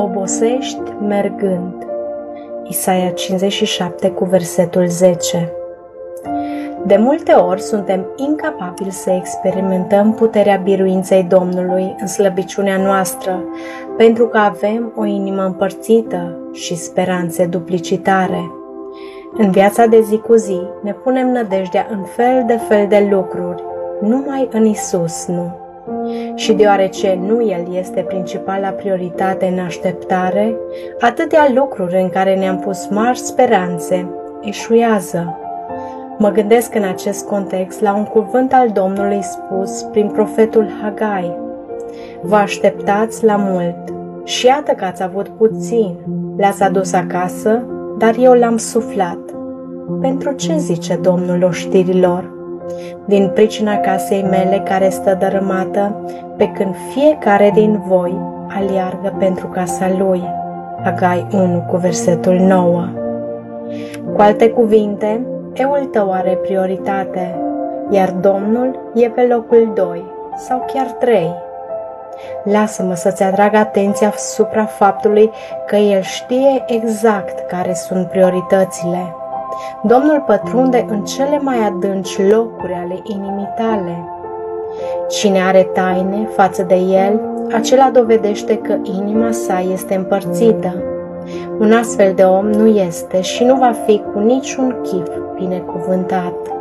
obosești mergând. Isaia 57 cu versetul 10. De multe ori suntem incapabili să experimentăm puterea biruinței Domnului în slăbiciunea noastră, pentru că avem o inimă împărțită și speranțe duplicitare. În viața de zi cu zi ne punem nădejdea în fel de lucruri, numai în Isus nu. Și deoarece nu El este principala prioritate în așteptare, atâtea lucruri în care ne-am pus mari speranțe eșuează. Mă gândesc în acest context la un cuvânt al Domnului spus prin profetul Hagai. Vă așteptați la mult și iată că ați avut puțin, le-ați adus acasă, dar eu l-am suflat. Pentru ce zice Domnul oștirilor? Din pricina casei mele care stă dărâmată, pe când fiecare din voi aleargă pentru casa lui. Hagai 1 cu versetul 9. Cu alte cuvinte, eul tău are prioritate, iar Domnul e pe locul 2 sau chiar 3. Lasă-mă să-ți atrag atenția asupra faptului că El știe exact care sunt prioritățile. Domnul pătrunde în cele mai adânci locuri ale inimii tale. Cine are taine față de El, acela dovedește că inima sa este împărțită. Un astfel de om nu este și nu va fi cu niciun chip binecuvântat.